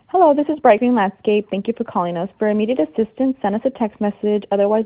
Hello, this is Bright Green Landscape. Thank you for calling us. For immediate assistance, send us a text message. Otherwise,